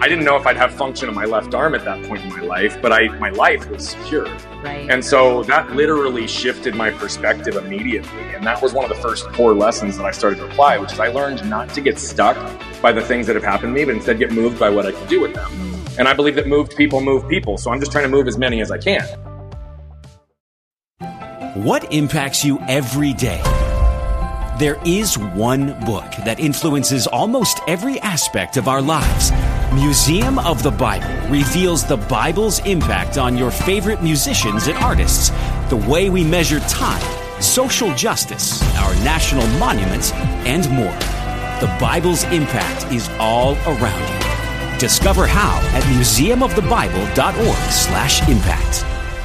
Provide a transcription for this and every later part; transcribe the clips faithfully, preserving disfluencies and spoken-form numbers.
I didn't know if I'd have function in my left arm at that point in my life, but I my life was secure. Right. And so that literally shifted my perspective immediately. And that was one of the first core lessons that I started to apply, which is I learned not to get stuck by the things that have happened to me, but instead get moved by what I can do with them. And I believe that moved people move people. So I'm just trying to move as many as I can. What impacts you every day? There is one book that influences almost every aspect of our lives. Museum of the Bible reveals the Bible's impact on your favorite musicians and artists, the way we measure time, social justice, our national monuments, and more. The Bible's impact is all around you. Discover how at museum of the bible dot org slash impact.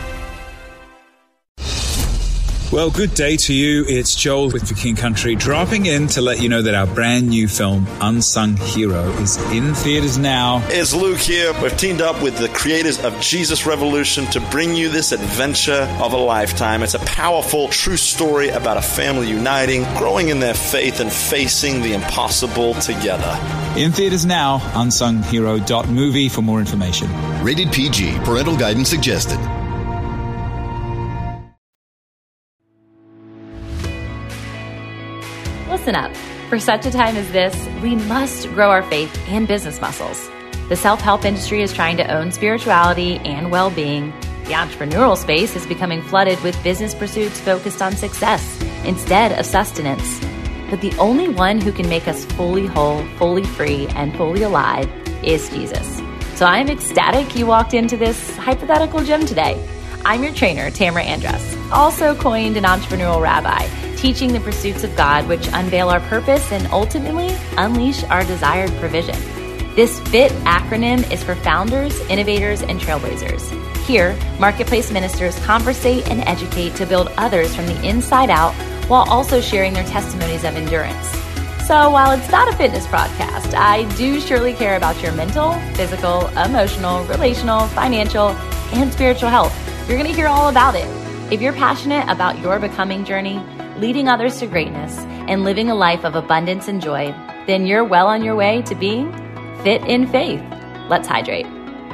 Well, good day to you. It's Joel with The King Country, dropping in to let you know that our brand new film, Unsung Hero, is in theaters now. It's Luke here. We've teamed up with the creators of Jesus Revolution to bring you this adventure of a lifetime. It's a powerful, true story about a family uniting, growing in their faith, and facing the impossible together. In theaters now, unsung hero dot movie for more information. Rated P G. Parental guidance suggested. Listen up. For such a time as this, we must grow our faith and business muscles. The self-help industry is trying to own spirituality and well-being. The entrepreneurial space is becoming flooded with business pursuits focused on success instead of sustenance. But the only one who can make us fully whole, fully free, and fully alive is Jesus. So I'm ecstatic you walked into this hypothetical gym today. I'm your trainer, Tamara Andress, also coined an entrepreneurial rabbi, teaching the pursuits of God, which unveil our purpose and ultimately unleash our desired provision. This FIT acronym is for founders, innovators, and trailblazers. Here, marketplace ministers conversate and educate to build others from the inside out while also sharing their testimonies of endurance. So while it's not a fitness podcast, I do surely care about your mental, physical, emotional, relational, financial, and spiritual health. You're going to hear all about it. If you're passionate about your becoming journey, leading others to greatness, and living a life of abundance and joy, then you're well on your way to being fit in faith. Let's hydrate.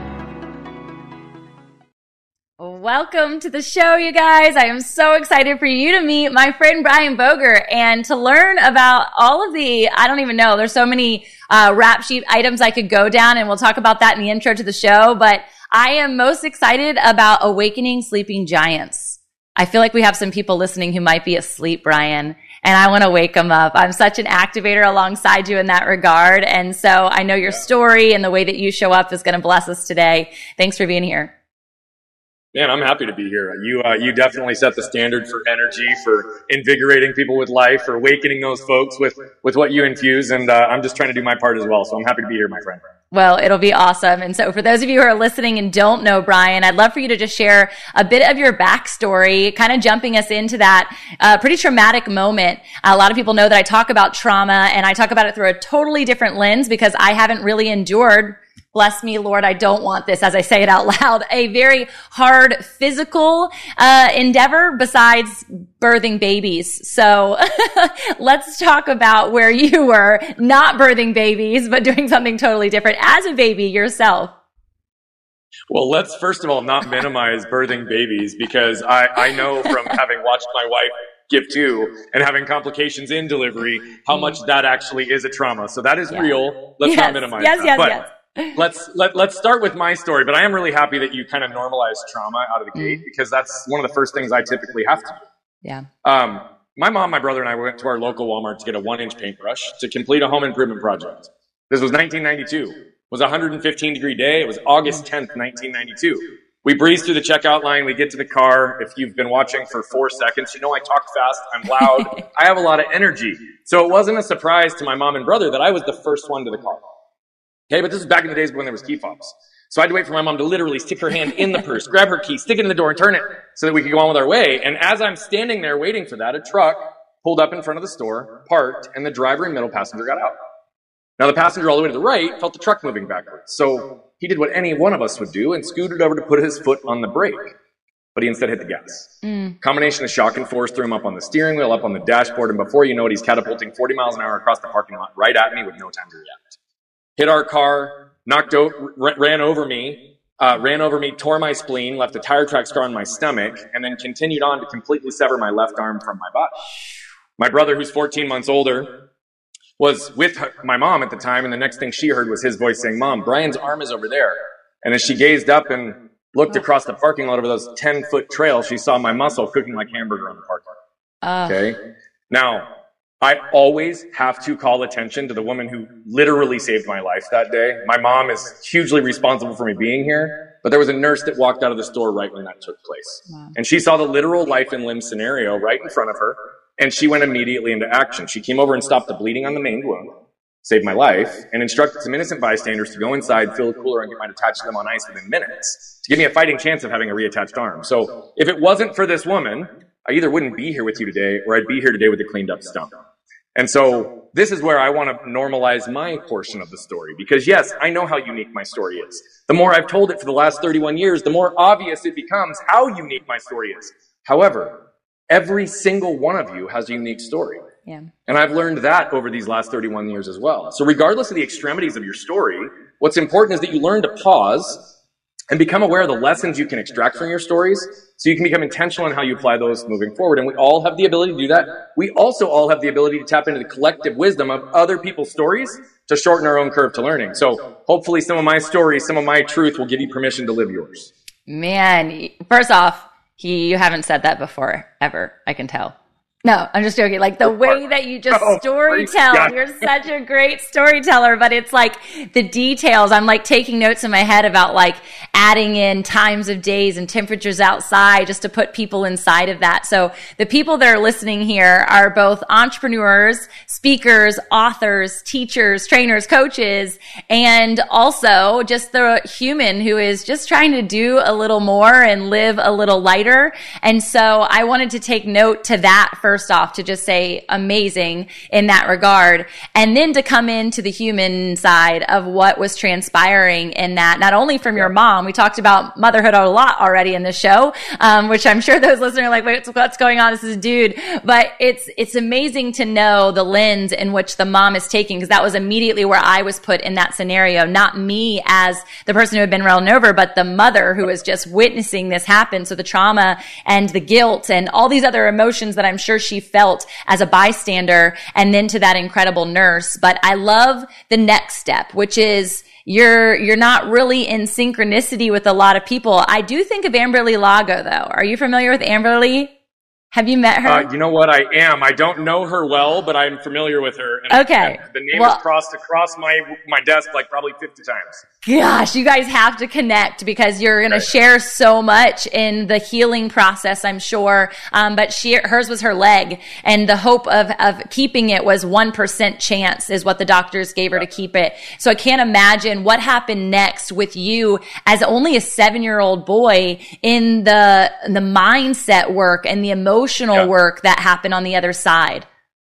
Welcome to the show, you guys. I am so excited for you to meet my friend Brian Boger and to learn about all of the, I don't even know, there's so many uh, rap sheet items I could go down, and we'll talk about that in the intro to the show, but I am most excited about Awakening Sleeping Giants. I feel like we have some people listening who might be asleep, Brian, and I want to wake them up. I'm such an activator alongside you in that regard, and so I know your story and the way that you show up is going to bless us today. Thanks for being here. Man, I'm happy to be here. You uh, you definitely set the standard for energy, for invigorating people with life, for awakening those folks with, with what you infuse, and uh, I'm just trying to do my part as well, so I'm happy to be here, my friend. Well, it'll be awesome. And so for those of you who are listening and don't know Brian, I'd love for you to just share a bit of your backstory, kind of jumping us into that uh, pretty traumatic moment. A lot of people know that I talk about trauma, and I talk about it through a totally different lens because I haven't really endured, bless me, Lord, I don't want this, as I say it out loud, a very hard physical uh endeavor besides birthing babies. So let's talk about where you were not birthing babies, but doing something totally different as a baby yourself. Well, let's first of all not minimize birthing babies, because I, I know from having watched my wife give two and having complications in delivery, how much that actually is a trauma. So that is yeah. real. Let's yes. not minimize yes, that. Yes, but yes, yes. Let's let let's start with my story, but I am really happy that you kind of normalized trauma out of the gate, because that's one of the first things I typically have to do. Yeah. Um, my mom, my brother, and I went to our local Walmart to get a one-inch paintbrush to complete a home improvement project. This was nineteen ninety-two. It was a one hundred fifteen degree day. It was August tenth, nineteen ninety-two. We breeze through the checkout line. We get to the car. If you've been watching for four seconds, you know I talk fast. I'm loud. I have a lot of energy. So it wasn't a surprise to my mom and brother that I was the first one to the car. Okay, but this is back in the days when there was key fobs. So I had to wait for my mom to literally stick her hand in the purse, grab her key, stick it in the door, and turn it so that we could go on with our way. And as I'm standing there waiting for that, a truck pulled up in front of the store, parked, and the driver and middle passenger got out. Now, the passenger all the way to the right felt the truck moving backwards. So he did what any one of us would do and scooted over to put his foot on the brake. But he instead hit the gas. Mm. Combination of shock and force threw him up on the steering wheel, up on the dashboard, and before you know it, he's catapulting forty miles an hour across the parking lot right at me with no time to react. Hit our car, knocked over, ran over me, uh, ran over me, tore my spleen, left a tire track scar on my stomach, and then continued on to completely sever my left arm from my body. My brother, who's fourteen months older, was with her, my mom at the time, and the next thing she heard was his voice saying, "Mom, Brian's arm is over there." And as she gazed up and looked across the parking lot over those ten-foot trails, she saw my muscle cooking like hamburger on the parking lot. Uh. Okay? Now, I always have to call attention to the woman who literally saved my life that day. My mom is hugely responsible for me being here, but there was a nurse that walked out of the store right when that took place. Wow. And she saw the literal life and limb scenario right in front of her, and she went immediately into action. She came over and stopped the bleeding on the main wound, saved my life, and instructed some innocent bystanders to go inside, fill a cooler, and get mine attached to them on ice within minutes to give me a fighting chance of having a reattached arm. So if it wasn't for this woman, I either wouldn't be here with you today, or I'd be here today with a cleaned up stump. And so this is where I want to normalize my portion of the story, because yes, I know how unique my story is. The more I've told it for the last thirty-one years, the more obvious it becomes how unique my story is. However, every single one of you has a unique story. Yeah. And I've learned that over these last thirty-one years as well. So regardless of the extremities of your story, what's important is that you learn to pause and become aware of the lessons you can extract from your stories, so you can become intentional in how you apply those moving forward. And we all have the ability to do that. We also all have the ability to tap into the collective wisdom of other people's stories to shorten our own curve to learning. So hopefully some of my stories, some of my truth will give you permission to live yours. Man, first off, he, you haven't said that before, ever, I can tell. No, I'm just joking. Like the way that you just oh, story tell, yeah. You're such a great storyteller, but it's like the details. I'm like taking notes in my head about like adding in times of days and temperatures outside just to put people inside of that. So the people that are listening here are both entrepreneurs, speakers, authors, teachers, trainers, coaches, and also just the human who is just trying to do a little more and live a little lighter. And so I wanted to take note to that for First off, to just say amazing in that regard, and then to come into the human side of what was transpiring in that, not only from your mom. We talked about motherhood a lot already in the show, um, which I'm sure those listeners are like, wait, what's going on? This is a dude. But it's, it's amazing to know the lens in which the mom is taking, because that was immediately where I was put in that scenario. Not me as the person who had been run over, but the mother who was just witnessing this happen. So the trauma and the guilt and all these other emotions that I'm sure she felt as a bystander, and then to that incredible nurse. But I love the next step, which is you're you're not really in synchronicity with a lot of people. I do think of Amberly Lago, though. Are you familiar with Amberly? Have you met her? Uh, you know what? I am. I don't know her well, but I'm familiar with her. And, okay. And the name well, has crossed across my my desk like probably fifty times. Gosh, you guys have to connect, because you're going to share so much in the healing process, I'm sure. Um, but she, hers was her leg, and the hope of, of keeping it was one percent chance is what the doctors gave her to keep it. So I can't imagine what happened next with you as only a seven-year-old boy in the, the mindset work and the emotional yeah. work that happened on the other side.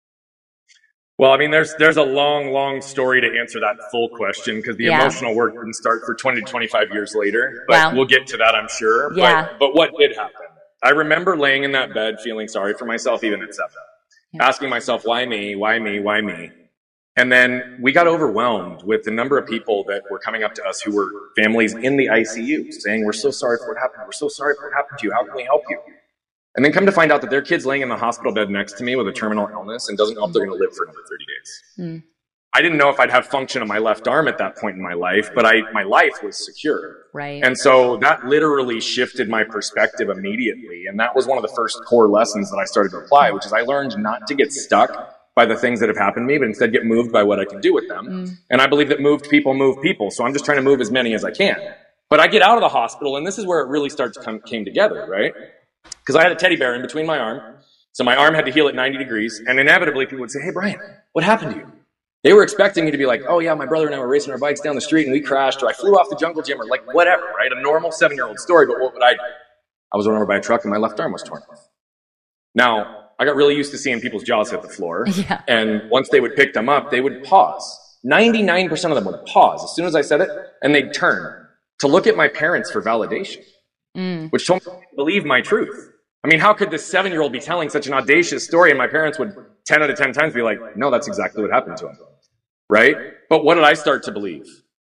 Well, I mean, there's there's a long, long story to answer that full question, because the yeah. emotional work didn't start for twenty to twenty-five years later. But wow. we'll get to that, I'm sure. Yeah. But, but what did happen? I remember laying in that bed feeling sorry for myself, even at seven. Yeah. Asking myself, why me? Why me? Why me? And then we got overwhelmed with the number of people that were coming up to us who were families in the I C U saying, we're so sorry for what happened. We're so sorry for what happened to you. How can we help you? And then come to find out that their kid's laying in the hospital bed next to me with a terminal illness and doesn't know if they're going to live for another thirty days. Mm. I didn't know if I'd have function on my left arm at that point in my life, but I, my life was secure. Right. And so that literally shifted my perspective immediately. And that was one of the first core lessons that I started to apply, which is I learned not to get stuck by the things that have happened to me, but instead get moved by what I can do with them. Mm. And I believe that moved people move people. So I'm just trying to move as many as I can. But I get out of the hospital, and this is where it really starts to come, came together, right? Because I had a teddy bear in between my arm. So my arm had to heal at ninety degrees. And inevitably people would say, hey, Brian, what happened to you? They were expecting me to be like, oh yeah, my brother and I were racing our bikes down the street and we crashed, or I flew off the jungle gym, or like whatever, right? A normal seven-year-old story, but what would I do? I was run over by a truck and my left arm was torn off. Now, I got really used to seeing people's jaws hit the floor. Yeah. And once they would pick them up, they would pause. ninety-nine percent of them would pause as soon as I said it, and they'd turn to look at my parents for validation, mm. which told me to believe my truth. I mean, how could this seven-year-old be telling such an audacious story, and my parents would ten out of ten times be like, no, that's exactly what happened to him, right? But what did I start to believe?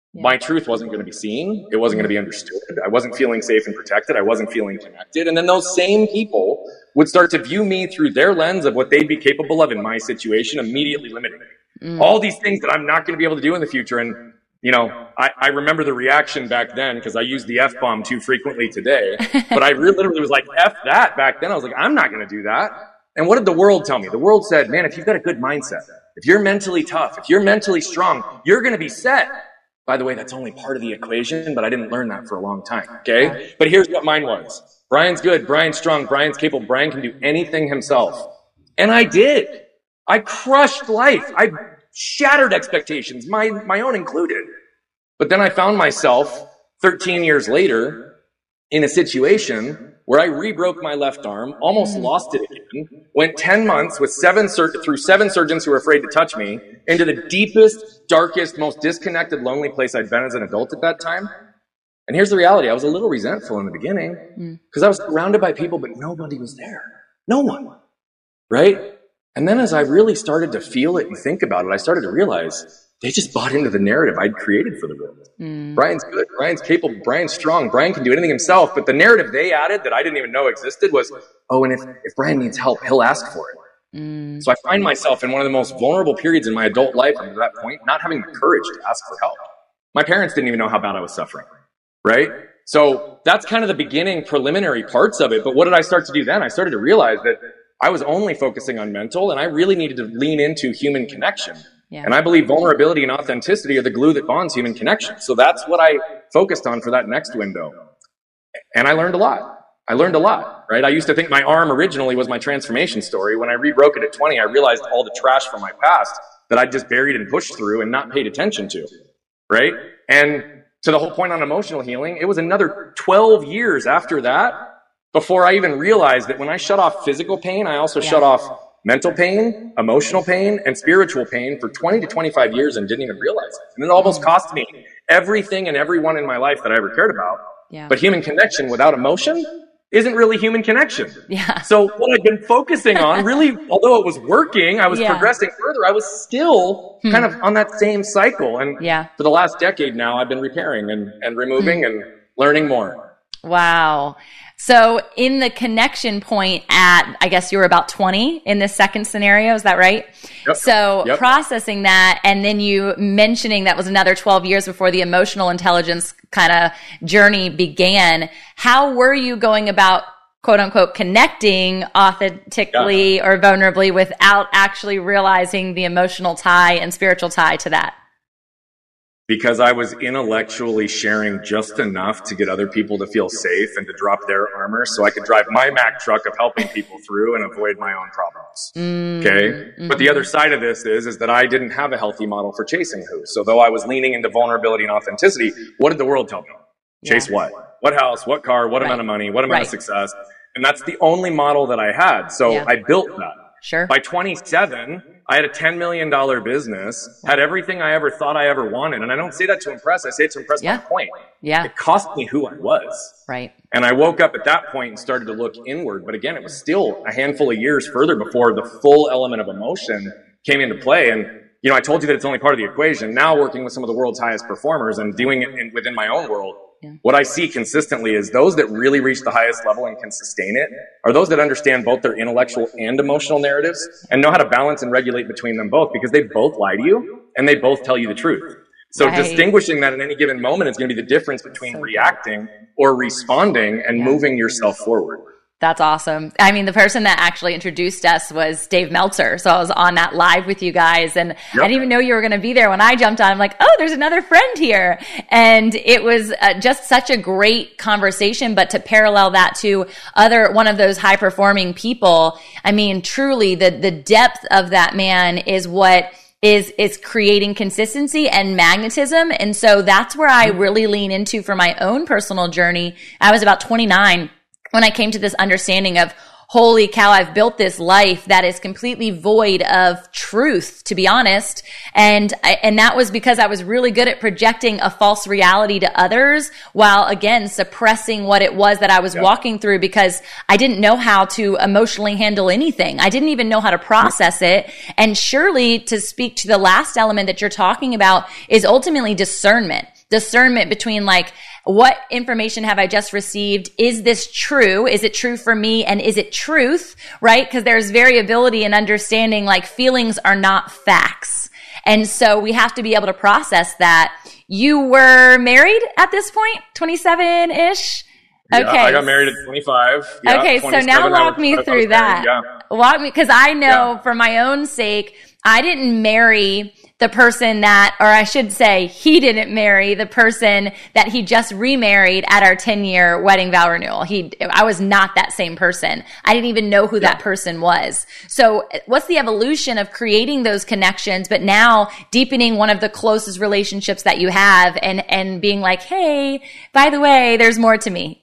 Yeah. My truth wasn't going to be seen. It wasn't going to be understood. I wasn't feeling safe and protected. I wasn't feeling connected. And then those same people would start to view me through their lens of what they'd be capable of in my situation, immediately limiting me. Mm. All these things that I'm not going to be able to do in the future. And, you know, I, I remember the reaction back then because I used the F-bomb too frequently today. But I really literally was like, F that back then. I was like, I'm not going to do that. And what did the world tell me? The world said, man, if you've got a good mindset, if you're mentally tough, if you're mentally strong, you're going to be set. By the way, that's only part of the equation, but I didn't learn that for a long time, okay? But here's what mine was. Brian's good, Brian's strong, Brian's capable, Brian can do anything himself. And I did. I crushed life. I shattered expectations, my, my own included. But then I found myself thirteen years later in a situation where I rebroke my left arm, almost lost it again, went ten months with seven sur- through seven surgeons who were afraid to touch me into the deepest, darkest, most disconnected, lonely place I'd been as an adult at that time. And here's the reality. I was a little resentful in the beginning because I was surrounded by people, but nobody was there. No one. Right? And then as I really started to feel it and think about it, I started to realize they just bought into the narrative I'd created for the world. Mm. Brian's good. Brian's capable. Brian's strong. Brian can do anything himself. But the narrative they added that I didn't even know existed was, oh, and if, if Brian needs help, he'll ask for it. Mm. So I find myself in one of the most vulnerable periods in my adult life up to that point, not having the courage to ask for help. My parents didn't even know how bad I was suffering. Right? So that's kind of the beginning preliminary parts of it. But what did I start to do then? I started to realize that I was only focusing on mental, and I really needed to lean into human connection. Yeah. And I believe vulnerability and authenticity are the glue that bonds human connection. So that's what I focused on for that next window. And I learned a lot. I learned a lot, right? I used to think my arm originally was my transformation story. When I rebroke it at twenty, I realized all the trash from my past that I just buried and pushed through and not paid attention to, right? And to the whole point on emotional healing, it was another twelve years after that before I even realized that when I shut off physical pain, I also yeah. shut off mental pain, emotional pain, and spiritual pain for twenty to twenty-five years and didn't even realize it. And it almost cost me everything and everyone in my life that I ever cared about. Yeah. But human connection without emotion isn't really human connection. Yeah. So what I've been focusing on, really, although it was working, I was yeah. progressing further, I was still hmm. kind of on that same cycle. And yeah. for the last decade now, I've been repairing and, and removing hmm. and learning more. Wow. So in the connection point at, I guess you were about twenty in this second scenario, is that right? Yep. So yep. processing that, and then you mentioning that was another twelve years before the emotional intelligence kind of journey began. How were you going about, quote unquote, connecting authentically yeah. or vulnerably without actually realizing the emotional tie and spiritual tie to that? Because I was intellectually sharing just enough to get other people to feel safe and to drop their armor so I could drive my Mack truck of helping people through and avoid my own problems. Mm, okay? Mm-hmm. But the other side of this is, is that I didn't have a healthy model for chasing who. So though I was leaning into vulnerability and authenticity, what did the world tell me? Yeah. Chase what? What house? What car? What right. amount of money? What amount right. of success? And that's the only model that I had. So yeah. I built that. Sure. By twenty-seven, I had a ten million dollars business, had everything I ever thought I ever wanted. And I don't say that to impress. I say it to impress yeah. my point. Yeah. It cost me who I was. Right. And I woke up at that point and started to look inward. But again, it was still a handful of years further before the full element of emotion came into play. And, you know, I told you that it's only part of the equation. Now working with some of the world's highest performers and doing it in, within my own world, yeah. what I see consistently is those that really reach the highest level and can sustain it are those that understand both their intellectual and emotional narratives and know how to balance and regulate between them both, because they both lie to you and they both tell you the truth. So right. distinguishing that in any given moment is going to be the difference between so reacting or responding and yeah. moving yourself forward. That's awesome. I mean, the person that actually introduced us was Dave Meltzer. So I was on that live with you guys, and yep. I didn't even know you were going to be there. When I jumped on, I'm like, oh, there's another friend here. And it was uh, just such a great conversation. But to parallel that to other, one of those high performing people, I mean, truly the, the depth of that man is what is, is creating consistency and magnetism. And so that's where I really lean into for my own personal journey. I was about twenty-nine when I came to this understanding of, holy cow, I've built this life that is completely void of truth, to be honest. And, and that was because I was really good at projecting a false reality to others while, again, suppressing what it was that I was yeah. walking through, because I didn't know how to emotionally handle anything. I didn't even know how to process it. And surely, to speak to the last element that you're talking about, is ultimately discernment. discernment between like, what information have I just received? Is this true? Is it true for me? And is it truth? Right? Because there's variability in understanding, like feelings are not facts. And so we have to be able to process that. You were married at this point, twenty-seven-ish? Okay. Yeah, I got married at twenty-five. Yeah, okay, so now walk me was, through that. Yeah. Walk me, because I know yeah. for my own sake, I didn't marry the person that, or I should say, he didn't marry the person that he just remarried at our ten-year wedding vow renewal. He, I was not that same person. I didn't even know who yeah. that person was. So what's the evolution of creating those connections, but now deepening one of the closest relationships that you have and, and being like, hey, by the way, there's more to me.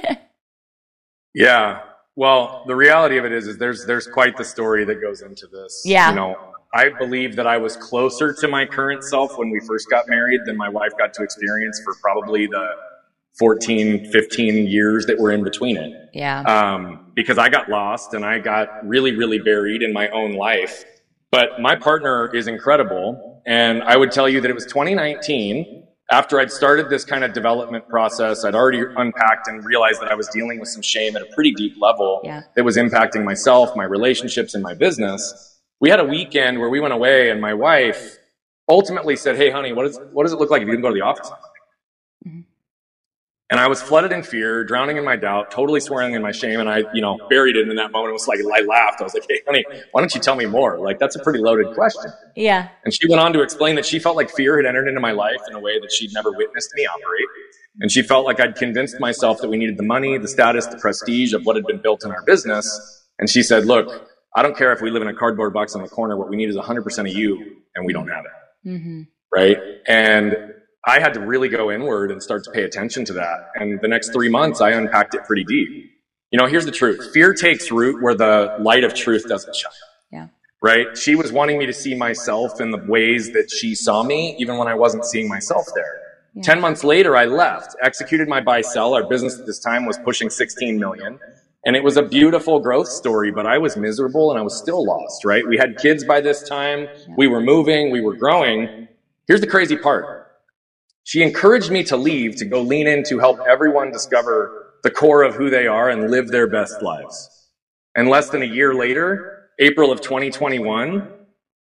Yeah. Well, the reality of it is, is there's, there's quite the story that goes into this. Yeah. You know, I believe that I was closer to my current self when we first got married than my wife got to experience for probably the fourteen, fifteen years that were in between it. Yeah. Um, because I got lost and I got really, really buried in my own life. But my partner is incredible. And I would tell you that it was twenty nineteen. After I'd started this kind of development process, I'd already unpacked and realized that I was dealing with some shame at a pretty deep level yeah. that was impacting myself, my relationships, and my business. We had a weekend where we went away, and my wife ultimately said, hey, honey, what, is, what does it look like if you didn't go to the office? Mm-hmm. And I was flooded in fear, drowning in my doubt, totally swearing in my shame, and I, you know, buried it in that moment. It was like, I laughed. I was like, hey, honey, why don't you tell me more? Like, that's a pretty loaded question. Yeah. And she went on to explain that she felt like fear had entered into my life in a way that she'd never witnessed me operate. And she felt like I'd convinced myself that we needed the money, the status, the prestige of what had been built in our business. And she said, look, I don't care if we live in a cardboard box on the corner. What we need is one hundred percent of you, and we don't have it. Mm-hmm. Right? And I had to really go inward and start to pay attention to that. And the next three months, I unpacked it pretty deep. You know, here's the truth. Fear takes root where the light of truth doesn't shine. Yeah. Right? She was wanting me to see myself in the ways that she saw me, even when I wasn't seeing myself there. Yeah. Ten months later, I left, executed my buy sell. Our business at this time was pushing sixteen million. And it was a beautiful growth story, but I was miserable and I was still lost, right? We had kids by this time. Yeah. We were moving. We were growing. Here's the crazy part. She encouraged me to leave, to go lean in to help everyone discover the core of who they are and live their best lives. And less than a year later, April of twenty twenty-one,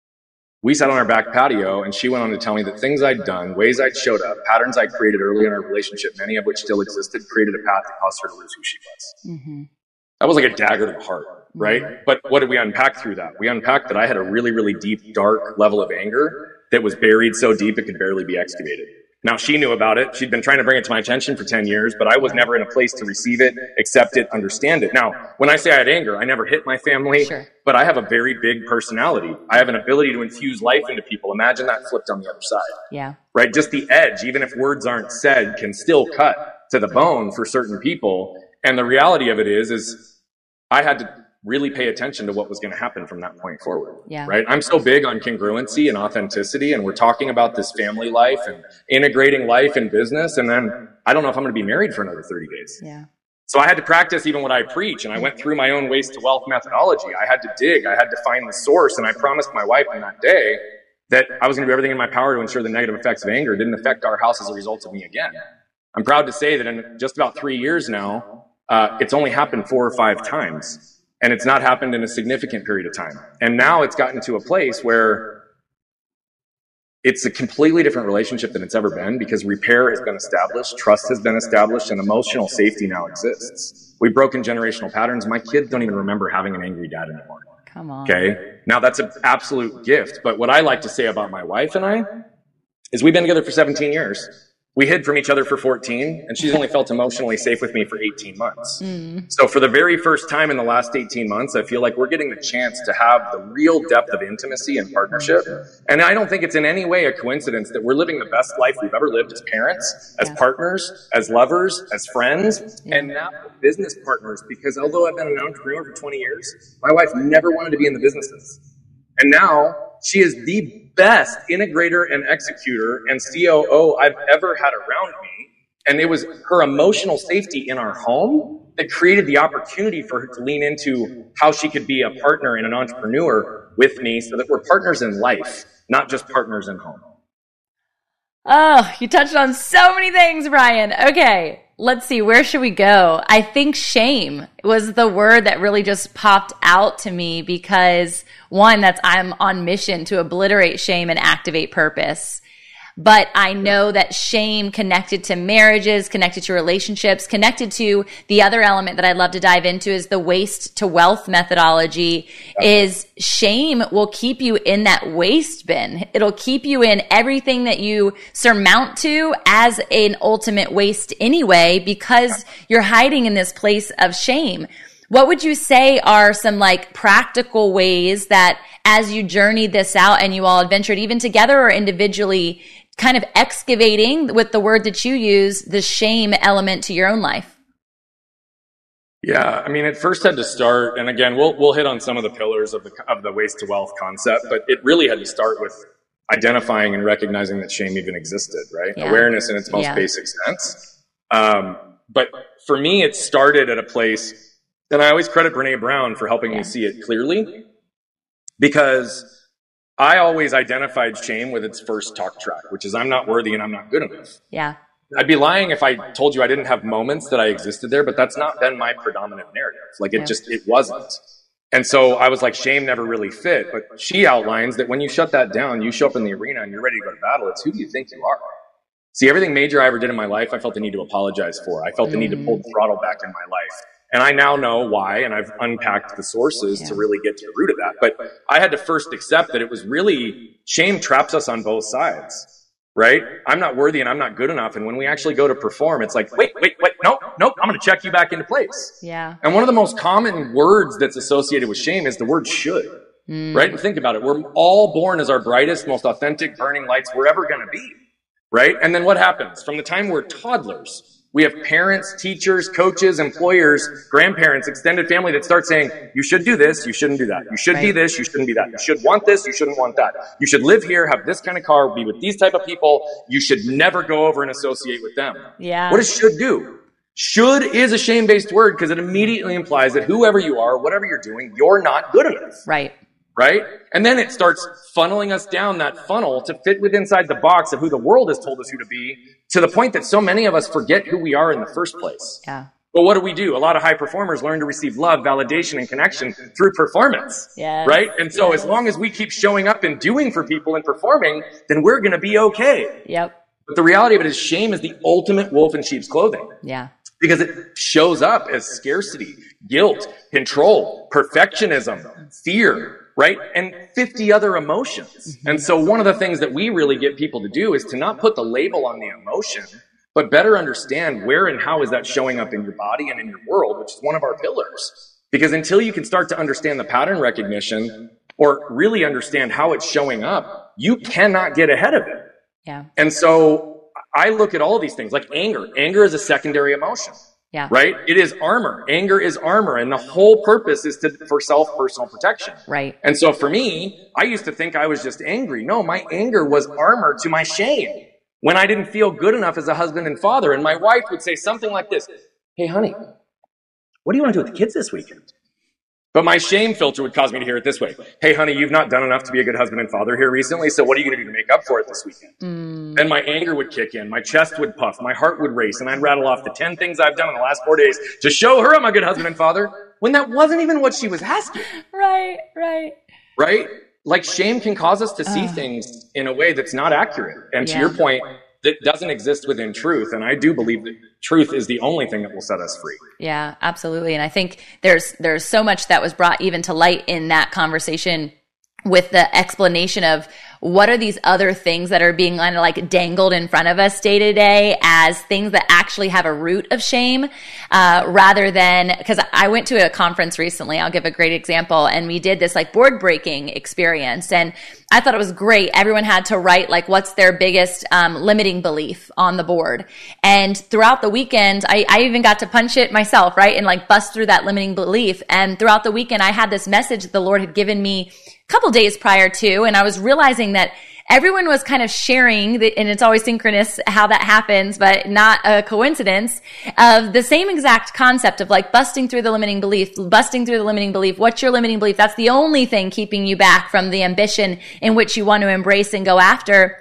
we sat on our back patio and she went on to tell me that things I'd done, ways I'd showed up, patterns I'd created early in our relationship, many of which still existed, created a path that caused her to lose who she was. Mm-hmm. That was like a dagger to the heart, right? Mm-hmm. But what did we unpack through that? We unpacked that I had a really, really deep, dark level of anger that was buried so deep it could barely be excavated. Now, she knew about it. She'd been trying to bring it to my attention for ten years, but I was never in a place to receive it, accept it, understand it. Now, when I say I had anger, I never hit my family, sure. but I have a very big personality. I have an ability to infuse life into people. Imagine that flipped on the other side. Yeah. Right? Just the edge, even if words aren't said, can still cut to the bone for certain people. And the reality of it is, is I had to really pay attention to what was going to happen from that point forward. Yeah. Right? I'm so big on congruency and authenticity, and we're talking about this family life and integrating life and business, and then I don't know if I'm going to be married for another thirty days. Yeah. So I had to practice even what I preach, and I went through my own waste to wealth methodology. I had to dig, I had to find the source, and I promised my wife on that day that I was going to do everything in my power to ensure the negative effects of anger didn't affect our house as a result of me again. I'm proud to say that in just about three years now, uh, it's only happened four or five times. And it's not happened in a significant period of time. And now it's gotten to a place where it's a completely different relationship than it's ever been, because repair has been established, trust has been established, and emotional safety now exists. We've broken generational patterns. My kids don't even remember having an angry dad anymore. Come on. Okay? Now that's an absolute gift. But what I like to say about my wife and I is we've been together for seventeen years. We hid from each other for fourteen, and she's only felt emotionally safe with me for eighteen months. Mm. So for the very first time in the last eighteen months, I feel like we're getting the chance to have the real depth of intimacy and partnership. And I don't think it's in any way a coincidence that we're living the best life we've ever lived as parents, as yeah. partners, as lovers, as friends, yeah. and now business partners. Because although I've been an entrepreneur for twenty years, my wife never wanted to be in the businesses. And now she is the best integrator and executor and C O O I've ever had around me. And it was her emotional safety in our home that created the opportunity for her to lean into how she could be a partner and an entrepreneur with me, so that we're partners in life, not just partners in home. Oh, you touched on so many things, Brian. Okay, let's see. Where should we go? I think shame was the word that really just popped out to me because, one, that's I'm on mission to obliterate shame and activate purpose. But I know that shame connected to marriages, connected to relationships, connected to the other element that I'd love to dive into is the waste to wealth methodology is shame will keep you in that waste bin. It'll keep you in everything that you surmount to as an ultimate waste anyway, because you're hiding in this place of shame. What would you say are some like practical ways that as you journeyed this out and you all adventured even together or individually, kind of excavating with the word that you use, the shame element to your own life? Yeah, I mean, it first had to start, and again, we'll we'll hit on some of the pillars of the of the waste to wealth concept, but it really had to start with identifying and recognizing that shame even existed, right? Yeah. Awareness in its most yeah. basic sense. Um, but for me, it started at a place, and I always credit Brene Brown for helping yeah. me see it clearly, because I always identified shame with its first talk track, which is I'm not worthy and I'm not good enough. Yeah. I'd be lying if I told you I didn't have moments that I existed there, but that's not been my predominant narrative. Like it yeah. just, it wasn't. And so I was like, shame never really fit. But she outlines that when you shut that down, you show up in the arena and you're ready to go to battle. It's who do you think you are? See, everything major I ever did in my life, I felt the need to apologize for. I felt mm. the need to pull the throttle back in my life. And I now know why, and I've unpacked the sources yeah. to really get to the root of that. But I had to first accept that it was really, shame traps us on both sides, right? I'm not worthy and I'm not good enough. And when we actually go to perform, it's like, wait, wait, wait, nope, nope, I'm going to check you back into place. Yeah. And one of the most common words that's associated with shame is the word should, mm. right? And think about it. We're all born as our brightest, most authentic, burning lights we're ever going to be, right? And then what happens? From the time we're toddlers, we have parents, teachers, coaches, employers, grandparents, extended family that start saying, you should do this, you shouldn't do that. You should right. be this, you shouldn't be that. You should want this, you shouldn't want that. You should live here, have this kind of car, be with these type of people. You should never go over and associate with them. Yeah. What does should do? Should is a shame-based word because it immediately implies that whoever you are, whatever you're doing, you're not good enough. Right. Right? And then it starts funneling us down that funnel to fit within inside the box of who the world has told us who to be, to the point that so many of us forget who we are in the first place. Yeah. But what do we do? A lot of high performers learn to receive love, validation, and connection through performance. Yes. Right? And so yes. as long as we keep showing up and doing for people and performing, then we're going to be okay. Yep. But the reality of it is shame is the ultimate wolf in sheep's clothing. Yeah. Because it shows up as scarcity, guilt, control, perfectionism, fear, right? And fifty other emotions. And so one of the things that we really get people to do is to not put the label on the emotion, but better understand where and how is that showing up in your body and in your world, which is one of our pillars. Because until you can start to understand the pattern recognition or really understand how it's showing up, you cannot get ahead of it. Yeah. And so I look at all of these things like anger. Anger is a secondary emotion. Yeah. Right? It is armor. Anger is armor. And the whole purpose is to, for self-personal protection. Right. And so for me, I used to think I was just angry. No, my anger was armor to my shame. When I didn't feel good enough as a husband and father. And my wife would say something like this. Hey, honey, what do you want to do with the kids this weekend? But my shame filter would cause me to hear it this way. Hey, honey, you've not done enough to be a good husband and father here recently, so what are you going to do to make up for it this weekend? Mm. Then my anger would kick in, my chest would puff, my heart would race, and I'd rattle off the ten things I've done in the last four days to show her I'm a good husband and father, when that wasn't even what she was asking. Right, right. Right? Like shame can cause us to see uh. things in a way that's not accurate. And to yeah. your point, that doesn't exist within truth. And I do believe that truth is the only thing that will set us free. Yeah, absolutely. And I think there's there's so much that was brought even to light in that conversation with the explanation of what are these other things that are being kind of like dangled in front of us day to day as things that actually have a root of shame, uh, rather than, because I went to a conference recently, I'll give a great example, and we did this like board breaking experience, and I thought it was great. Everyone had to write like what's their biggest um, limiting belief on the board. And throughout the weekend, I, I even got to punch it myself, right? And like bust through that limiting belief. And throughout the weekend, I had this message that the Lord had given me a couple days prior to, and I was realizing that everyone was kind of sharing, the, and it's always synchronous how that happens, but not a coincidence, of the same exact concept of like busting through the limiting belief, busting through the limiting belief. What's your limiting belief? That's the only thing keeping you back from the ambition in which you want to embrace and go after.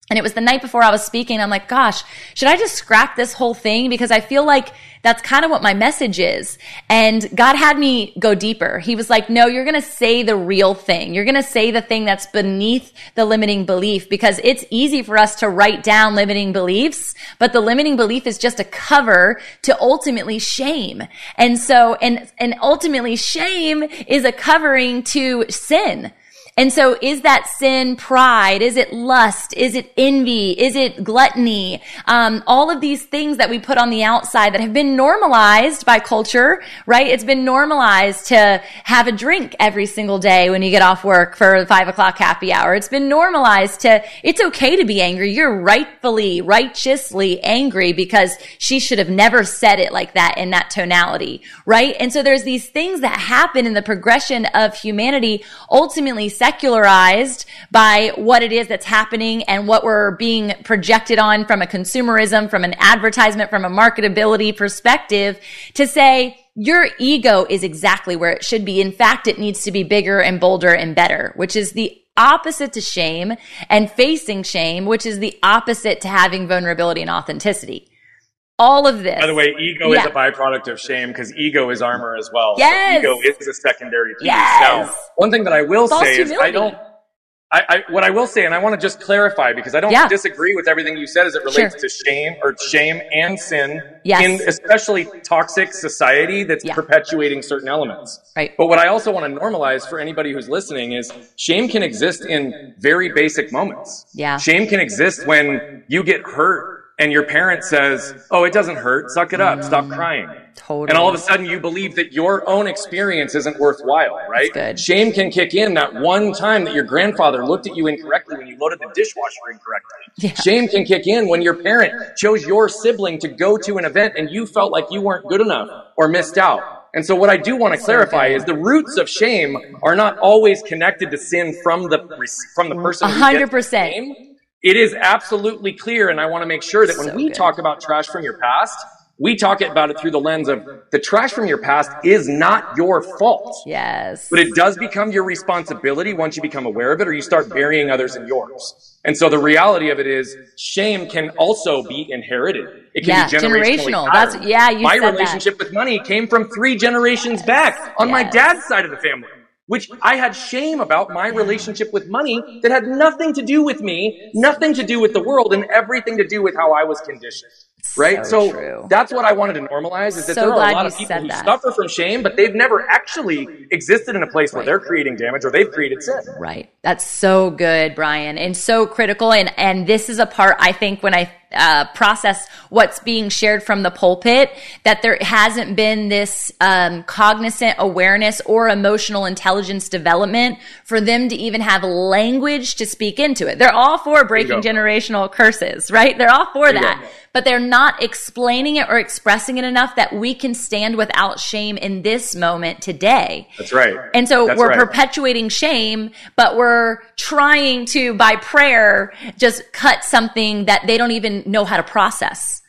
And it was the night before I was speaking. I'm like, gosh, should I just scrap this whole thing? Because I feel like that's kind of what my message is. And God had me go deeper. He was like, no, you're going to say the real thing. You're going to say the thing that's beneath the limiting belief, because it's easy for us to write down limiting beliefs, but the limiting belief is just a cover to ultimately shame. And so, and, and ultimately shame is a covering to sin. And so is that sin pride? Is it lust? Is it envy? Is it gluttony? Um, all of these things that we put on the outside that have been normalized by culture, right? It's been normalized to have a drink every single day when you get off work for the five o'clock happy hour. It's been normalized to, it's okay to be angry. You're rightfully, righteously angry because she should have never said it like that in that tonality, right? And so there's these things that happen in the progression of humanity, ultimately secularized by what it is that's happening and what we're being projected on from a consumerism, from an advertisement, from a marketability perspective, to say your ego is exactly where it should be. In fact, it needs to be bigger and bolder and better, which is the opposite to shame, and facing shame, which is the opposite to having vulnerability and authenticity. All of this. By the way, ego yeah. is a byproduct of shame, because ego is armor as well. Yes. So ego is a secondary piece. Yes. Now, one thing that I will False say humility. is I don't, I, I, what I will say, and I want to just clarify, because I don't Yeah. disagree with everything you said as it relates Sure. to shame or shame and sin Yes. in especially toxic society that's Yeah. perpetuating certain elements. Right. But what I also want to normalize for anybody who's listening is shame can exist in very basic moments. Yeah. Shame can exist when you get hurt and your parent says, oh, it doesn't hurt, suck it up, stop crying. Totally. And all of a sudden you believe that your own experience isn't worthwhile, right? That's good. Shame can kick in that one time that your grandfather looked at you incorrectly when you loaded the dishwasher incorrectly. Yeah. Shame can kick in when your parent chose your sibling to go to an event and you felt like you weren't good enough or missed out. And so what I do want to clarify is the roots of shame are not always connected to sin from the, from the person who one hundred gets percent. the shame. It is absolutely clear, and I want to make sure that when So we good. talk about trash from your past, we talk about it through the lens of the trash from your past is not your fault. Yes. But it does become your responsibility once you become aware of it or you start burying others in yours. And so the reality of it is shame can also be inherited. It can Yeah, be generationally generational. patterned. That's- yeah, you My said that. relationship with money came from three generations back on my Yes. dad's side of the family, which I had shame about my relationship with money that had nothing to do with me, nothing to do with the world, and everything to do with how I was conditioned. Right? So So, true. that's what I wanted to normalize, is that So there are glad a lot you of people said who that. suffer from shame, but they've never actually existed in a place where Right. they're creating damage or they've created sin. Right. That's so good, Brian, and so critical. And, and this is a part, I think, when I uh, process what's being shared from the pulpit, that there hasn't been this um, cognizant awareness or emotional intelligence development for them to even have language to speak into it. They're all for breaking go. generational curses, right? They're all for There you that. go. But they're not explaining it or expressing it enough that we can stand without shame in this moment today. That's right. And so That's we're right. perpetuating shame, but we're trying to, by prayer, just cut something that they don't even know how to process.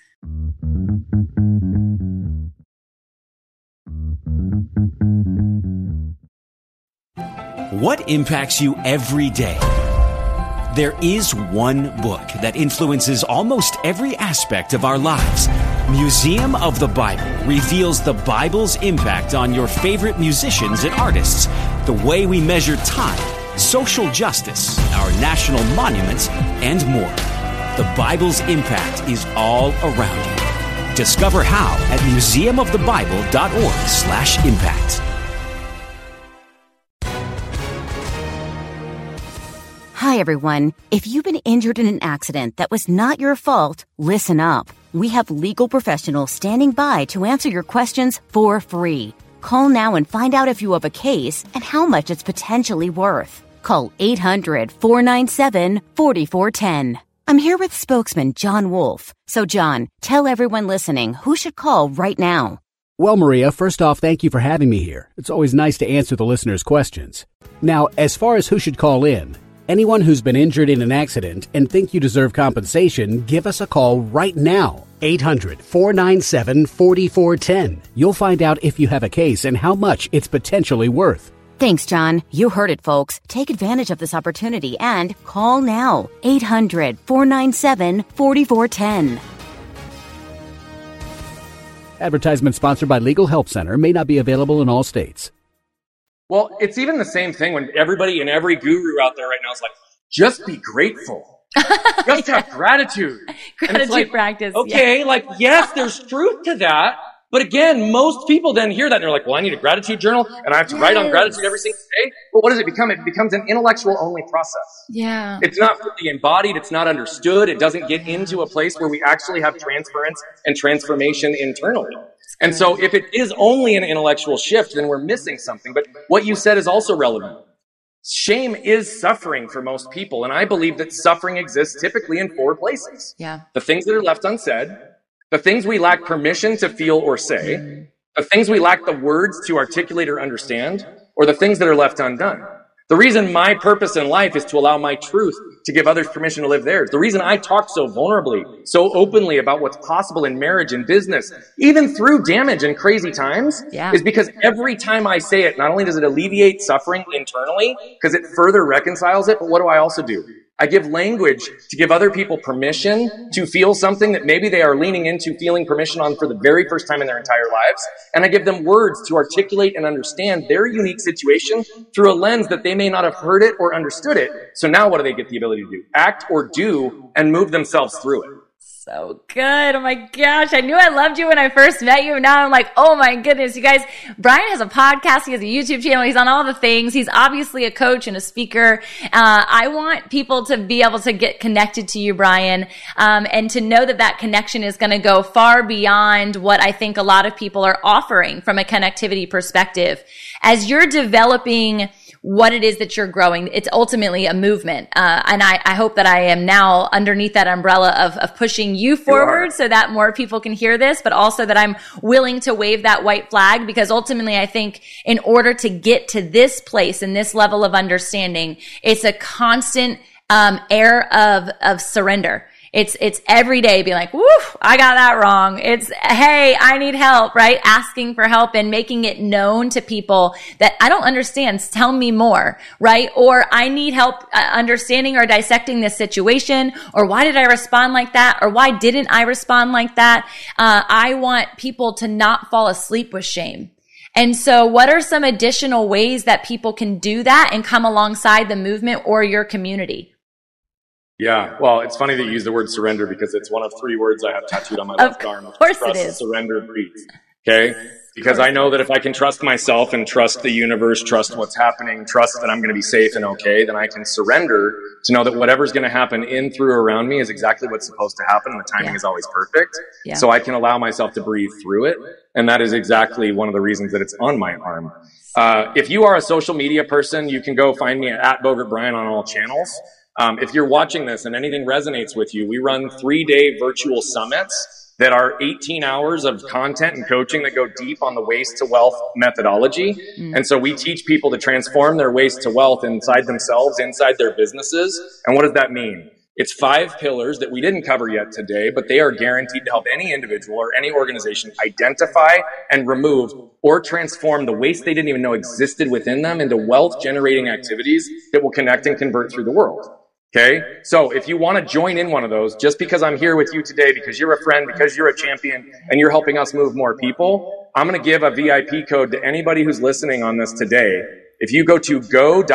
What impacts you every day? There is one book that influences almost every aspect of our lives. Museum of the Bible reveals the Bible's impact on your favorite musicians and artists, the way we measure time, social justice, our national monuments, and more. The Bible's impact is all around you. Discover how at museum of the bible dot org slash impact. Hi, everyone. If you've been injured in an accident that was not your fault, listen up. We have legal professionals standing by to answer your questions for free. Call now and find out if you have a case and how much it's potentially worth. Call eight hundred, four nine seven, four four one zero. I'm here with spokesman John Wolf. So, John, tell everyone listening who should call right now. Well, Maria, first off, thank you for having me here. It's always nice to answer the listeners' questions. Now, as far as who should call in, anyone who's been injured in an accident and think you deserve compensation, give us a call right now. eight hundred, four nine seven, four four one zero. You'll find out if you have a case and how much it's potentially worth. Thanks, John. You heard it, folks. Take advantage of this opportunity and call now. eight hundred, four nine seven, four four one zero. Advertisement sponsored by Legal Help Center. May not be available in all states. Well, it's even the same thing when everybody and every guru out there right now is like, just be grateful. Just have gratitude. Gratitude like, practice. Okay, yeah. like, yes, there's truth to that. But again, most people then hear that and they're like, well, I need a gratitude journal and I have to yes. write on gratitude every single day. But what does it become? It becomes an intellectual only process. Yeah. It's not fully embodied. It's not understood. It doesn't get into a place where we actually have transference and transformation internally. And so if it is only an intellectual shift, then we're missing something. But what you said is also relevant. Shame is suffering for most people. And I believe that suffering exists typically in four places. Yeah. The things that are left unsaid, the things we lack permission to feel or say, mm. the things we lack the words to articulate or understand, or the things that are left undone. The reason my purpose in life is to allow my truth to give others permission to live theirs. The reason I talk so vulnerably, so openly about what's possible in marriage and business, even through damage and crazy times, yeah. is because every time I say it, not only does it alleviate suffering internally, because it further reconciles it, but what do I also do? I give language to give other people permission to feel something that maybe they are leaning into feeling permission on for the very first time in their entire lives. And I give them words to articulate and understand their unique situation through a lens that they may not have heard it or understood it. So now what do they get the ability to do? Act or do and move themselves through it. So good. Oh my gosh. I knew I loved you when I first met you. Now I'm like, oh my goodness, you guys, Brian has a podcast. He has a YouTube channel. He's on all the things. He's obviously a coach and a speaker. Uh, I want people to be able to get connected to you, Brian, um, and to know that that connection is going to go far beyond what I think a lot of people are offering from a connectivity perspective. As you're developing what it is that you're growing, it's ultimately a movement. Uh, and I, I hope that I am now underneath that umbrella of, of pushing you forward you so that more people can hear this, but also that I'm willing to wave that white flag, because ultimately I think in order to get to this place and this level of understanding, it's a constant um, air of, of surrender. It's, it's every day being like, woo, I got that wrong. It's, hey, I need help, right? Asking for help and making it known to people that I don't understand. Tell me more, right? Or I need help uh, understanding or dissecting this situation, or why did I respond like that? Or why didn't I respond like that? Uh, I want people to not fall asleep with shame. And so what are some additional ways that people can do that and come alongside the movement or your community? Yeah, well, it's funny that you use the word surrender, because it's one of three words I have tattooed on my left arm. Of course trust, it is. Surrender, breathe. Okay? Because I know that if I can trust myself and trust the universe, trust what's happening, trust that I'm going to be safe and okay, then I can surrender to know that whatever's going to happen in, through, around me is exactly what's supposed to happen, and the timing yeah. is always perfect. Yeah. So I can allow myself to breathe through it, and that is exactly one of the reasons that it's on my arm. Uh, if you are a social media person, you can go find me at, at Bogert Brian on all channels. Um, if you're watching this and anything resonates with you, we run three-day virtual summits that are eighteen hours of content and coaching that go deep on the waste to wealth methodology. Mm. And so we teach people to transform their waste to wealth inside themselves, inside their businesses. And what does that mean? It's five pillars that we didn't cover yet today, but they are guaranteed to help any individual or any organization identify and remove or transform the waste they didn't even know existed within them into wealth-generating activities that will connect and convert through the world. Okay? So if you want to join in one of those, just because I'm here with you today, because you're a friend, because you're a champion, and you're helping us move more people, I'm going to give a V I P code to anybody who's listening on this today. If you go to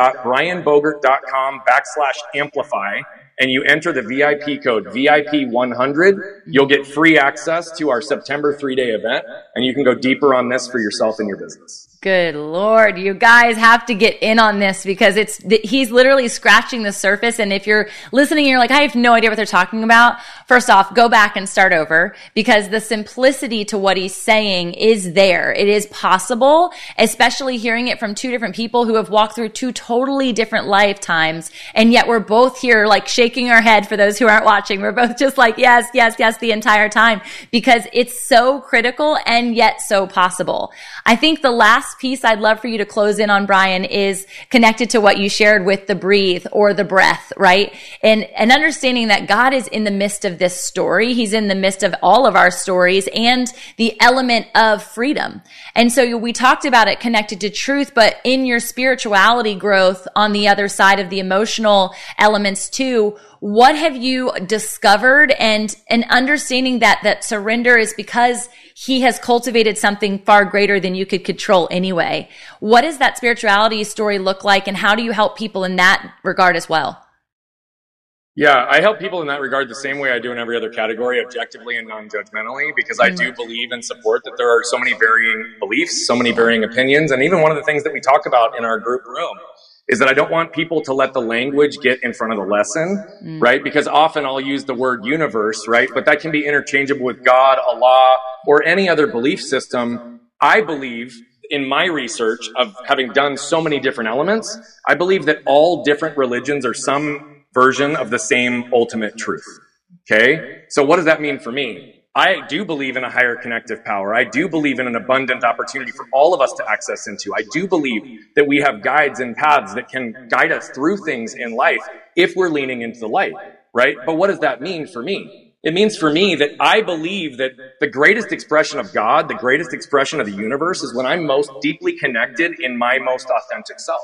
go.brianbogert.com backslash amplify, and you enter the V I P code V I P one hundred, you'll get free access to our September three-day event, and you can go deeper on this for yourself and your business. Good Lord. You guys have to get in on this, because it's, he's literally scratching the surface. And if you're listening and you're like, I have no idea what they're talking about, first off, go back and start over, because the simplicity to what he's saying is there. It is possible, especially hearing it from two different people who have walked through two totally different lifetimes. And yet we're both here like shaking our head. For those who aren't watching, we're both just like, yes, yes, yes, the entire time, because it's so critical and yet so possible. I think the last last piece I'd love for you to close in on, Brian, is connected to what you shared with the breathe or the breath, right? And, and understanding that God is in the midst of this story. He's in the midst of all of our stories and the element of freedom. And so we talked about it connected to truth, but in your spirituality growth on the other side of the emotional elements too, what have you discovered and, and understanding that, that surrender is because he has cultivated something far greater than you could control anyway. What does that spirituality story look like, and how do you help people in that regard as well? Yeah, I help people in that regard the same way I do in every other category, objectively and non-judgmentally, because I do believe and support that there are so many varying beliefs, so many varying opinions, and even one of the things that we talk about in our group room is that I don't want people to let the language get in front of the lesson, mm. right? Because often I'll use the word universe, right? But that can be interchangeable with God, Allah, or any other belief system. I believe, in my research of having done so many different elements, I believe that all different religions are some version of the same ultimate truth, okay? So what does that mean for me? I do believe in a higher connective power. I do believe in an abundant opportunity for all of us to access into. I do believe that we have guides and paths that can guide us through things in life if we're leaning into the light, right? But what does that mean for me? It means for me that I believe that the greatest expression of God, the greatest expression of the universe, is when I'm most deeply connected in my most authentic self.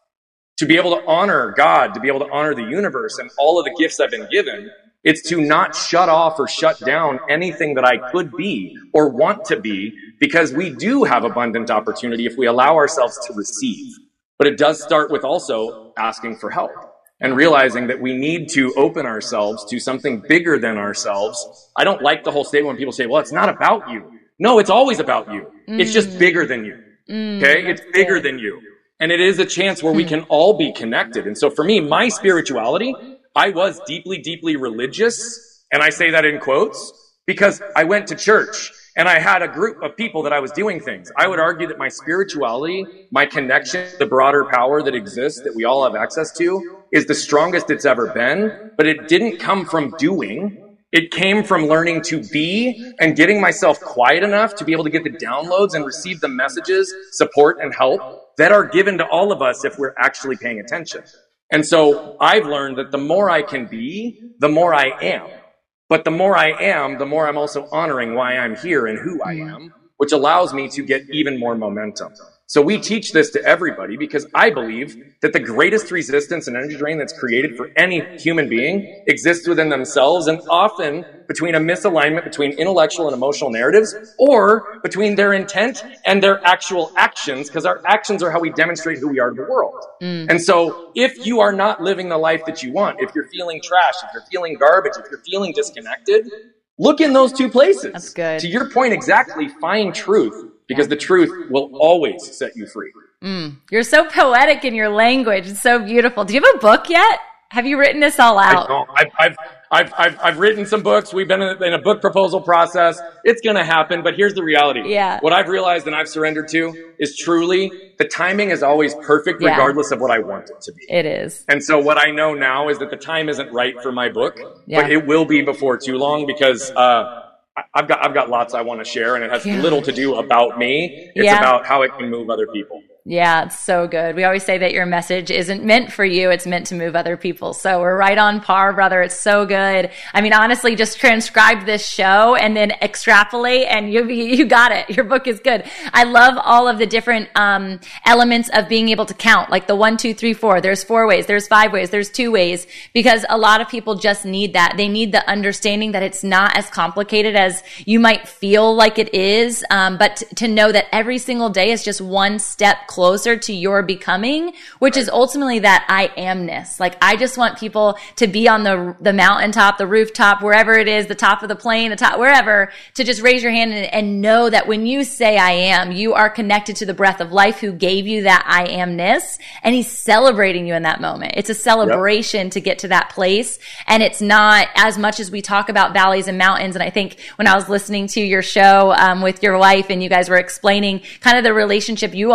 To be able to honor God, to be able to honor the universe and all of the gifts I've been given, it's to not shut off or shut down anything that I could be or want to be, because we do have abundant opportunity if we allow ourselves to receive. But it does start with also asking for help and realizing that we need to open ourselves to something bigger than ourselves. I don't like the whole statement when people say, well, it's not about you. No, it's always about you. Mm. It's just bigger than you. Mm, okay? It's bigger than you. And it is a chance where we can all be connected. And so for me, my spirituality, I was deeply, deeply religious, and I say that in quotes, because I went to church and I had a group of people that I was doing things. I would argue that my spirituality, my connection to the broader power that exists, that we all have access to, is the strongest it's ever been, but it didn't come from doing. It came from learning to be and getting myself quiet enough to be able to get the downloads and receive the messages, support, and help that are given to all of us if we're actually paying attention. And so I've learned that the more I can be, the more I am. But the more I am, the more I'm also honoring why I'm here and who I am, which allows me to get even more momentum. So we teach this to everybody because I believe that the greatest resistance and energy drain that's created for any human being exists within themselves, and often between a misalignment between intellectual and emotional narratives, or between their intent and their actual actions, because our actions are how we demonstrate who we are to the world. Mm. And so if you are not living the life that you want, if you're feeling trash, if you're feeling garbage, if you're feeling disconnected, look in those two places. That's good. To your point exactly, find truth, because the truth will always set you free. Mm. You're so poetic in your language. It's so beautiful. Do you have a book yet? Have you written this all out? I don't. I've, I've, I've, I've, I've written some books. We've been in a, in a book proposal process. It's going to happen, but here's the reality. Yeah. What I've realized and I've surrendered to is truly the timing is always perfect yeah. regardless of what I want it to be. It is. And so what I know now is that the time isn't right for my book, yeah. but it will be before too long, because uh, I've got I've got lots I want to share, and it has yeah. little to do about me. It's yeah. about how it can move other people. Yeah, it's so good. We always say that your message isn't meant for you. It's meant to move other people. So we're right on par, brother. It's so good. I mean, honestly, just transcribe this show and then extrapolate, and you you got it. Your book is good. I love all of the different um elements of being able to count, like the one, two, three, four. There's four ways. There's five ways. There's two ways, because a lot of people just need that. They need the understanding that it's not as complicated as you might feel like it is, um, but t- to know that every single day is just one step closer closer to your becoming, which is ultimately that I amness. Like, I just want people to be on the the mountaintop, the rooftop, wherever it is, the top of the plane, the top, wherever, to just raise your hand and, and know that when you say I am, you are connected to the breath of life who gave you that I amness, and he's celebrating you in that moment. It's a celebration yep. to get to that place. And it's not as much as we talk about valleys and mountains. And I think when I was listening to your show um, with your wife, and you guys were explaining kind of the relationship you all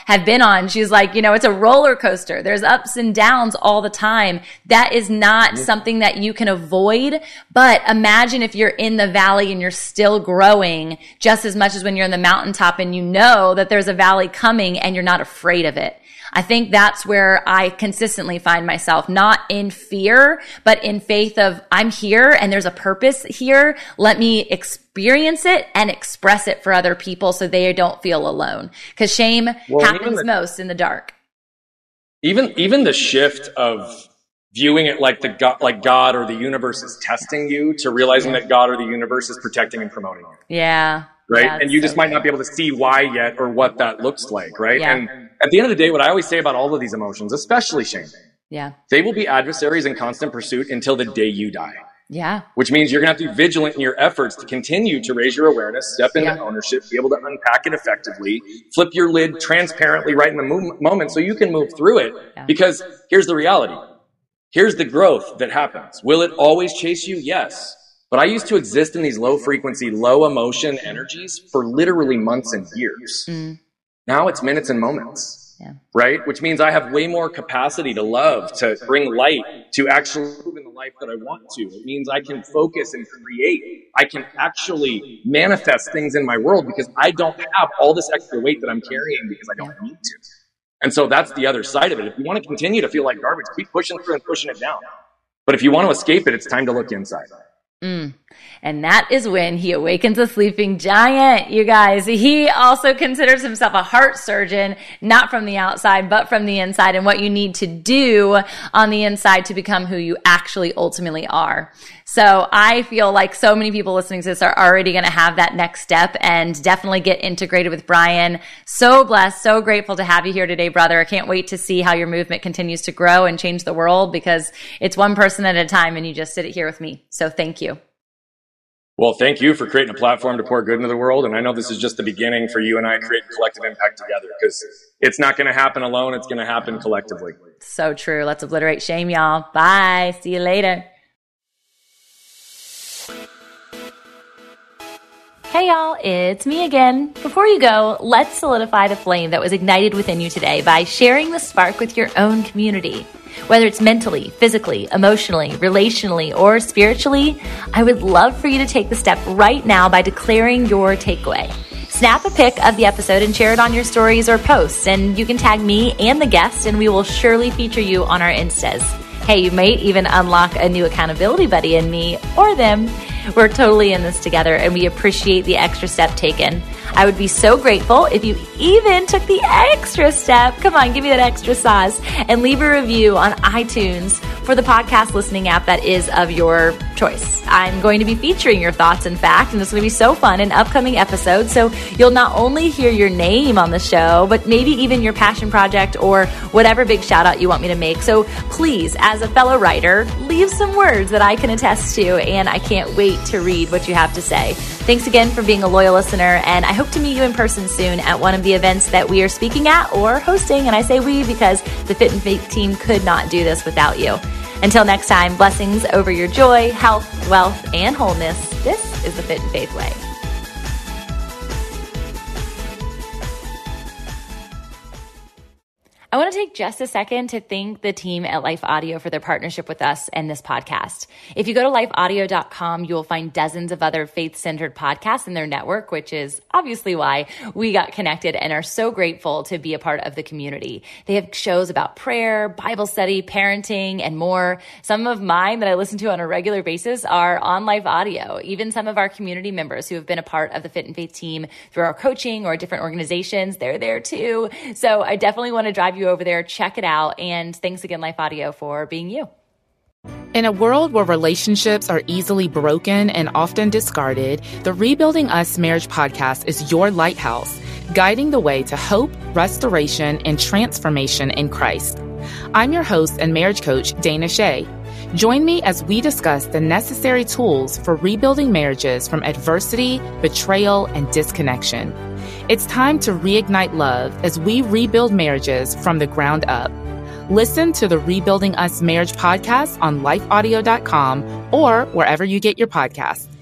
have been on. She's like, you know, it's a roller coaster. There's ups and downs all the time. That is not mm-hmm. something that you can avoid. But imagine if you're in the valley and you're still growing just as much as when you're in the mountaintop and you know that there's a valley coming and you're not afraid of it. I think that's where I consistently find myself, not in fear, but in faith of I'm here and there's a purpose here. Let me experience it and express it for other people so they don't feel alone. Because shame well, happens the, most in the dark. Even even the shift of viewing it like the God, like God or the universe is testing you to realizing that God or the universe is protecting and promoting you. Yeah. Right. Yeah, and you just so might good. not be able to see why yet or what that looks like. Right. Yeah. And at the end of the day, what I always say about all of these emotions, especially shame, yeah, they will be adversaries in constant pursuit until the day you die. Yeah. Which means you're going to have to be vigilant in your efforts to continue to raise your awareness, step into yeah. ownership, be able to unpack it effectively, flip your lid transparently right in the mo- moment so you can move through it. Yeah. Because here's the reality. Here's the growth that happens. Will it always chase you? Yes. But I used to exist in these low frequency, low emotion energies for literally months and years. Mm. Now it's minutes and moments, yeah. right? Which means I have way more capacity to love, to bring light, to actually live in the life that I want to. It means I can focus and create. I can actually manifest things in my world because I don't have all this extra weight that I'm carrying because I don't yeah. need to. And so that's the other side of it. If you want to continue to feel like garbage, keep pushing through and pushing it down. But if you want to escape it, it's time to look inside. Mm. And that is when he awakens a sleeping giant, you guys. He also considers himself a heart surgeon, not from the outside, but from the inside, and what you need to do on the inside to become who you actually ultimately are. So I feel like so many people listening to this are already going to have that next step and definitely get integrated with Brian. So blessed, so grateful to have you here today, brother. I can't wait to see how your movement continues to grow and change the world because it's one person at a time and you just sit it here with me. So thank you. Well, thank you for creating a platform to pour good into the world. And I know this is just the beginning for you and I creating collective impact together because it's not going to happen alone. It's going to happen collectively. So true. Let's obliterate shame, y'all. Bye. See you later. Hey y'all, it's me again. Before you go, let's solidify the flame that was ignited within you today by sharing the spark with your own community. Whether it's mentally, physically, emotionally, relationally, or spiritually, I would love for you to take the step right now by declaring your takeaway. Snap a pic of the episode and share it on your stories or posts, and you can tag me and the guest, and we will surely feature you on our Instas. Hey, you might even unlock a new accountability buddy in me or them. We're totally in this together, and we appreciate the extra step taken. I would be so grateful if you even took the extra step. Come on, give me that extra sauce and leave a review on iTunes for the podcast listening app that is of your choice. I'm going to be featuring your thoughts, in fact, and it's going to be so fun in upcoming episodes. So you'll not only hear your name on the show, but maybe even your passion project or whatever big shout out you want me to make. So please, as a fellow writer, leave some words that I can attest to, and I can't wait to read what you have to say. Thanks again for being a loyal listener, and I hope to meet you in person soon at one of the events that we are speaking at or hosting. And I say we because the Fit and Faith team could not do this without you. Until next time, blessings over your joy, health, wealth, and wholeness. This is the Fit and Faith way. I want to take just a second to thank the team at Life Audio for their partnership with us and this podcast. If you go to life audio dot com, you will find dozens of other faith-centered podcasts in their network, which is obviously why we got connected and are so grateful to be a part of the community. They have shows about prayer, Bible study, parenting, and more. Some of mine that I listen to on a regular basis are on Life Audio. Even some of our community members who have been a part of the Fit and Faith team through our coaching or different organizations, they're there too. So I definitely want to drive you over there. Check it out. And thanks again, Life Audio, for being you. In a world where relationships are easily broken and often discarded, the Rebuilding Us Marriage podcast is your lighthouse, guiding the way to hope, restoration, and transformation in Christ. I'm your host and marriage coach, Dana Shea. Join me as we discuss the necessary tools for rebuilding marriages from adversity, betrayal, and disconnection. It's time to reignite love as we rebuild marriages from the ground up. Listen to the Rebuilding Us Marriage podcast on life audio dot com or wherever you get your podcasts.